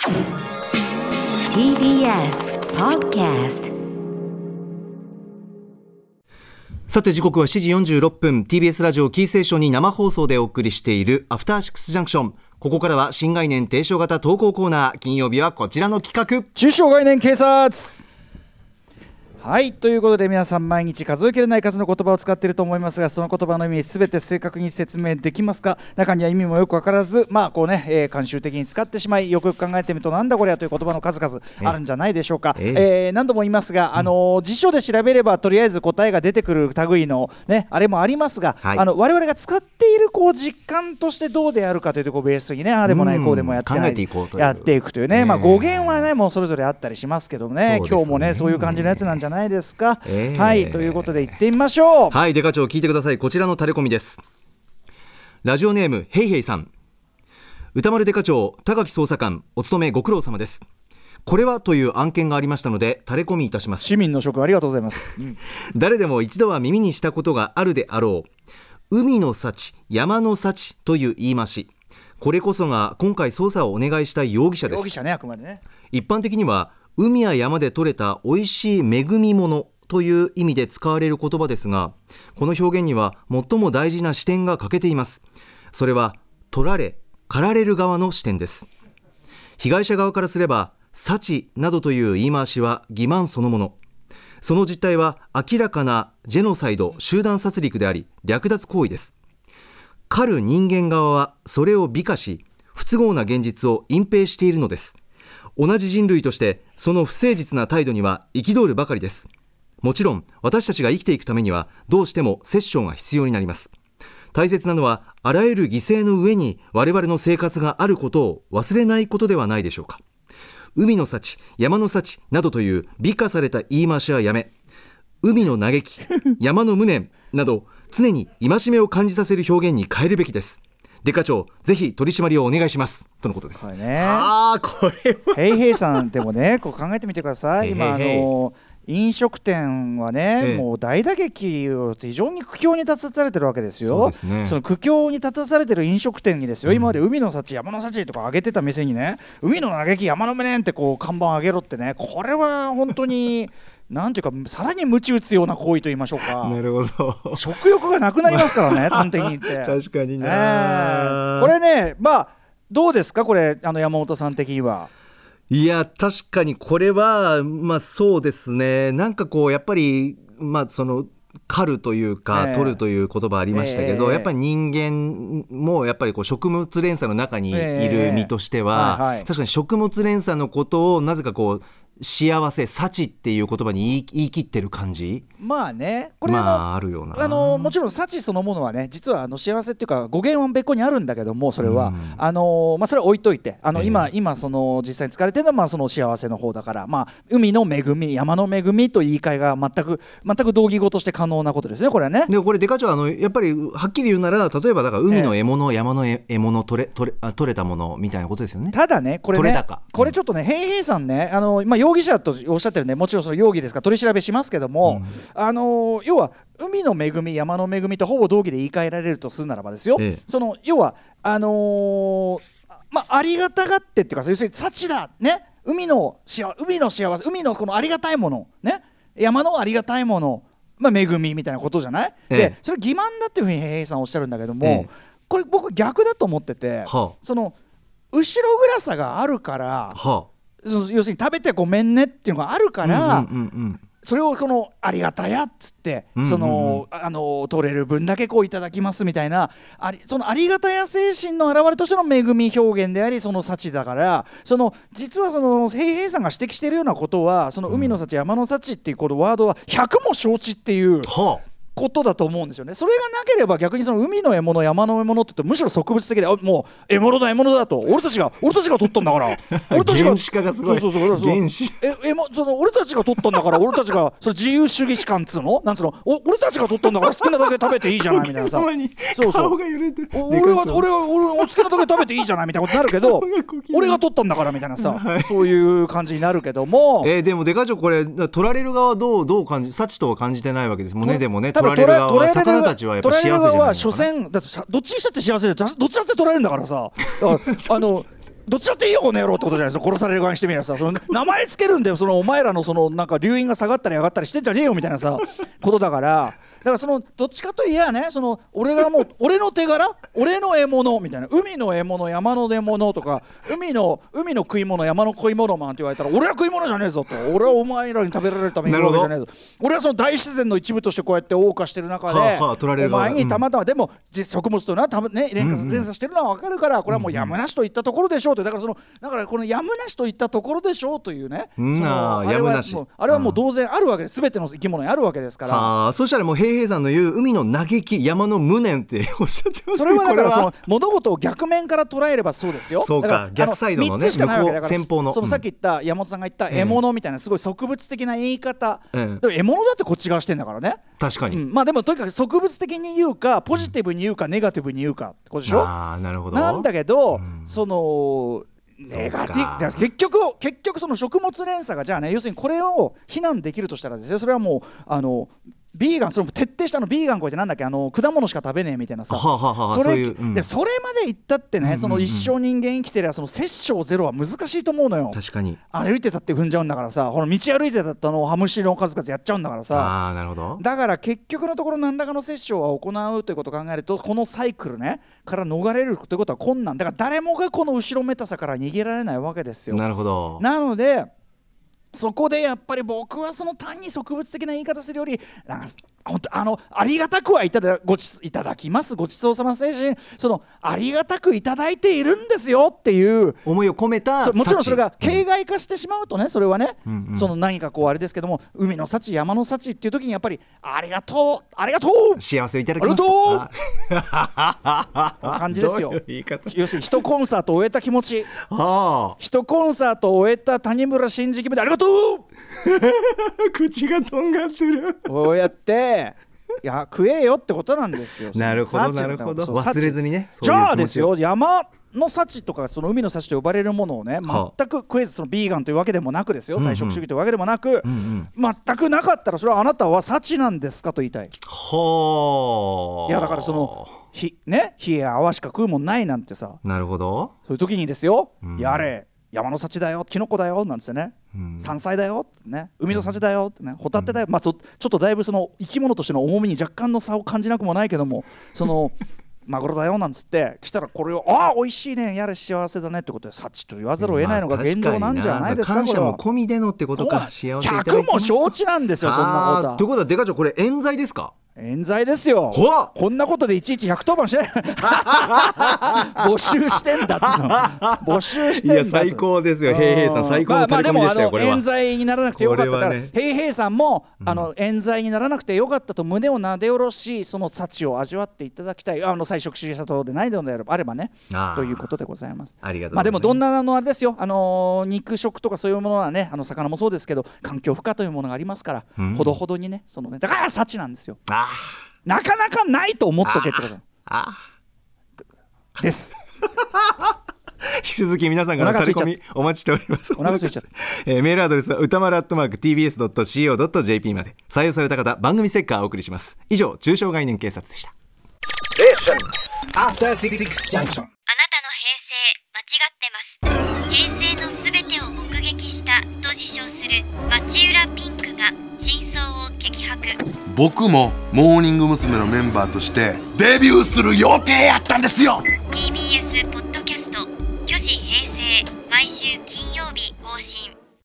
TBS Podcast。 さて時刻は7時46分 TBS ラジオキーステーションに生放送でお送りしているアフターシックスジャンクション。ここからは新概念提唱型投稿コーナー。金曜日はこちらの企画、 中小概念警察。はい、ということで皆さん毎日数えきれない数の言葉を使っていると思いますが、その言葉の意味すべて正確に説明できますか？中には意味もよく分からず、慣習的に使ってしまい、よくよく考えてみるとなんだこれはという言葉の数々あるんじゃないでしょうか。何度も言いますが、辞書で調べればとりあえず答えが出てくる類の、あれもありますが、我々が使っている実感としてどうであるかというところをベースにああでもないこうでもやってない、やっていくというね、語源はねもうそれぞれあったりしますけどね、今日もねそういう感じのやつなんじゃないですか。はい、ということで行ってみましょう。 はい、デカ長聞いてください。こちらのタレコミです。ラジオネームヘイヘイさん。歌丸デカ長、高木捜査官お勤めご苦労様です。これはという案件がありましたのでタレコミいたします。 市民の職ありがとうございます、 誰でも一度は耳にしたことがあるであろう、海の幸山の幸という言い回し、これこそが今回捜査をお願いしたい容疑者です。 容疑者ね、あくまでね。 一般的には海や山で採れた美味しい恵み物という意味で使われる言葉ですが、この表現には最も大事な視点が欠けています。それは取られ狩られる側の視点です。被害者側からすれば幸などという言い回しは欺瞞そのもの。その実態は明らかなジェノサイド、集団殺戮であり略奪行為です。狩る人間側はそれを美化し、不都合な現実を隠蔽しているのです。同じ人類としてその不誠実な態度には憤るばかりです。もちろん私たちが生きていくためにはどうしても殺生が必要になります。大切なのはあらゆる犠牲の上に我々の生活があることを忘れないことではないでしょうか。海の幸山の幸などという美化された言い回しはやめ、海の嘆き山の無念など常に戒めを感じさせる表現に変えるべきです。デカ長、ぜひ取り締まりをお願いしますとのことです。 これれはヘイヘイさんでもねこう考えてみてください。今飲食店はね、もう大打撃を非常に苦境に立たされてるわけですよ。 そうですね、 その苦境に立たされてる飲食店にですよ、今まで海の幸山の幸とか上げてた店にね、海の嘆き山の無念ってこう看板上げろってね、これは本当になんていうかさらに鞭打つような行為と言いましょうか。 なるほど。 食欲がなくなりますからね端的に言って確かにな、 これね、どうですかこれ山本さん的には。 いや確かにこれはそうですね、なんかこうやっぱりその狩るというか、取るという言葉ありましたけど、やっぱり人間もやっぱりこう食物連鎖の中にいる身としては、確かに食物連鎖のことをなぜかこう幸せ幸っていう言葉に言い切ってる感じ、 これあるような。 もちろん幸そのものはね実は幸せっていうか語源は別個にあるんだけども、それは、それは置いといて今その実際に使われてるのはその幸せの方だから、海の恵み山の恵みと言い換えが全く同義語として可能なことですね、これはね。 でこれデカ長やっぱりはっきり言うなら、例えばだから海の獲物、山の獲物取れたものみたいなことですよね。 ただねこれねこれちょっとね、ヘイヘイさんね容疑者とおっしゃってるね、もちろんその容疑ですから取り調べしますけども、要は海の恵み山の恵みとほぼ同義で言い換えられるとするならばですよ、その要はありがたがってっていうか、要するに幸だね、海の幸せ、海のこのありがたいものね、山のありがたいもの、恵みみたいなことじゃない、でそれ欺瞞だっていうふうにヘイさんおっしゃるんだけども、これ僕逆だと思ってて、その後ろ暗さがあるから、要するに食べてごめんねっていうのがあるから、それをこのありがたやっつって、取れる分だけこういただきますみたいな、そのありがたや精神の表れとしての恵み表現であり、その幸だから、実はそのヘイヘイさんが指摘しているようなことは、その海の幸山の幸っていうこのワードは100も承知っていうことだと思うんですよね。それがなければ逆にその海の獲物山の獲物って言ってむしろ植物的で、もう獲物だと、俺たちが取ったんだから俺たちが原始化がすごい。 原始その俺たちが取ったんだから俺たちがそれ自由主義士感っつうのなんつうの、俺たちが取ったんだから好きなだけ食べていいじゃないみたいなさ顔が揺れてる。 俺は好きなだけ食べていいじゃないみたいなことになるけど俺が取ったんだからみたいなさ、そういう感じになるけども、 でもデカ長これ取られる側どう感じ、幸とは感じてないわけですもんね。でもね取られる側は魚たちはやっぱ幸せじゃないのかな。 所詮だってどっちにしたって幸せで、どっちだって取られるんだからさ、だからどっちだっていいよこの野郎ってことじゃないですか。殺される側にしてみればさ、その名前つけるんだよ、そのお前らのそのなんか留飲が下がったり上がったりしてんじゃねえよみたいなさことだから。だからそのどっちかといえばね、その俺がもう俺の手柄、俺の獲物みたいな、海の獲物山の獲物とか、海の食い物山の食い物マンって言われたら、俺は食い物じゃねえぞと、俺はお前らに食べられるためにいるわけじゃねえぞ、俺はその大自然の一部としてこうやって謳歌してる中で、お前にたまたま、でも食物というのは多分ね連鎖してるのは分かるから、これはもうやむなしといったところでしょうと。だからこのやむなしといったところでしょうというね、あれはもう同然あるわけです。全ての生き物にあるわけですから。 そしたらもう平さんの言う海の嘆き山の無念っておっしゃってますけど、 それはだからその物事を逆面から捉えればそうですよ。 そうか、逆サイドのね、向こう先方のそのさっき言った山本さんが言った獲物みたいなすごい植物的な言い方、でも獲物だってこっち側してんだからね。 確かに、 まあでもとにかく植物的に言うかポジティブに言うかネガティブに言うかってことでしょ。 なるほど。 なんだけど、そのネガティブ、結局その食物連鎖がじゃあね、要するにこれを非難できるとしたらですよ、それはもうビーガン、その徹底したビーガンこうやってなんだっけ、果物しか食べねえみたいなさ、それまで言ったってね、その一生人間生きてりゃその殺生ゼロは難しいと思うのよ。 確かに歩いてたって踏んじゃうんだからさ、道歩いてたったのをハムシの数々やっちゃうんだからさ。 なるほど。 だから結局のところ何らかの殺生は行うということを考えると、このサイクルねから逃れるということは困難だから、誰もがこの後ろめたさから逃げられないわけですよ。 なるほど。 なのでそこでやっぱり僕はその単に植物的な言い方するより、なんか本当ありがたくはいただきます、ごちそうさま精神、そのありがたくいただいているんですよっていう思いを込めた。 もちろんそれが形骸化してしまうとね、それはね、その何かこうあれですけども、海の幸山の幸っていう時にやっぱりありがとう幸せをいただきます感じですよ。 どういう言い方。 要するに一コンサートを終えた気持ち、一コンサートを終えた谷村新司気分でありがとう口がとんがってる。 こうやって食えよってことなんですよ。 なるほどなるほど。忘れずにね。 じゃあですよ、山の幸とかその海の幸と呼ばれるものをね、全く食えず、そのビーガンというわけでもなくですよ、菜食主義というわけでもなく、全くなかったらそれはあなたは幸なんですかと言いたい。いやだからその火や泡しか食うもんないなんてさ。 なるほど。 そういう時にですよ、やれ山の幸だよ、キノコだよなんつってね、山菜だよってね、海の幸だよってね、ホタテだよ、ちょっとだいぶその生き物としての重みに若干の差を感じなくもないけども、そのマグロだよなんつって来たら、これを美味しいね、やれ幸せだねってことで幸と言わざるを得ないのが現状なんじゃないですか。 感謝も込みでのってことか。幸せいただきます。 100も承知なんですよ、そんなことは。 ということはデカ長、これ冤罪ですか。 冤罪ですよ。こんなことでいちいち110番しない募集してんだっつの募集してんだっつ。いや最高ですよ、平さん最高のタレコミでしたよ。これは冤罪にならなくてよかったから、平さんも冤罪にならなくてよかったと胸をなで下ろし、その幸を味わっていただきたい、菜食主義者等でないのであればね、ということでございます。 ありがとうございます。 でもどんなあれですよ、肉食とかそういうものはね、魚もそうですけど環境負荷というものがありますから、ほどほどにね、そのね、だから幸なんですよ。なかなかないと思っとけってことです。 引き続き皆さんからのタレコミお待ちしております。 お腹空いちゃった。 メールアドレスは歌丸@tbs.co.jp まで。採用された方番組ステッカーをお送りします。以上、中小概念警察でした。 あなたの平成間違ってます。平成のすべてを目撃したと自称する町浦ピンクが真相を激白。 僕もモーニング娘。のメンバーとしてデビューする予定やったんですよ。 TBS ポッドキャスト、巨子平成、毎週金曜日更新。